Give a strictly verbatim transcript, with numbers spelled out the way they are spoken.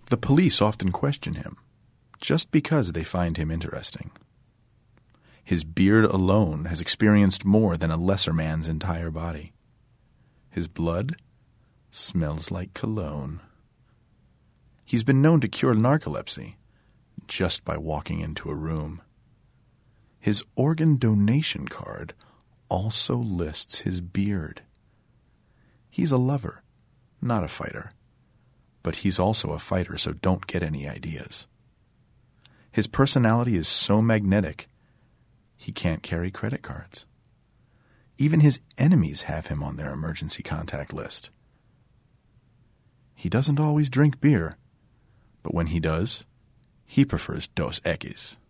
The police often question him, just because they find him interesting. His beard alone has experienced more than a lesser man's entire body. His blood smells like cologne. He's been known to cure narcolepsy just by walking into a room. His organ donation card also lists his beard. He's a lover, not a fighter. But he's also a fighter, so don't get any ideas. His personality is so magnetic, he can't carry credit cards. Even his enemies have him on their emergency contact list. He doesn't always drink beer, but when he does, he prefers Dos Equis.